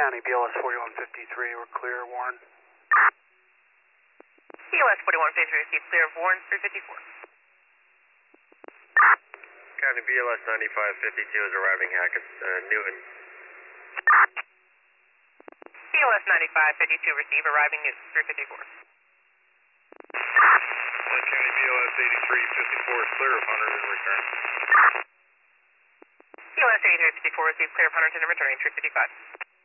County, BLS 4153, we're clear, Warren. BLS 4153, received clear of Warren 354. County BLS 9552 is arriving Hackett, Newton. BLS 9552, receive, arriving Newton 354. County BLS 8354 is clear of Hunterton and return. BLS 8354, receive, clear of Hunterton and returning 355.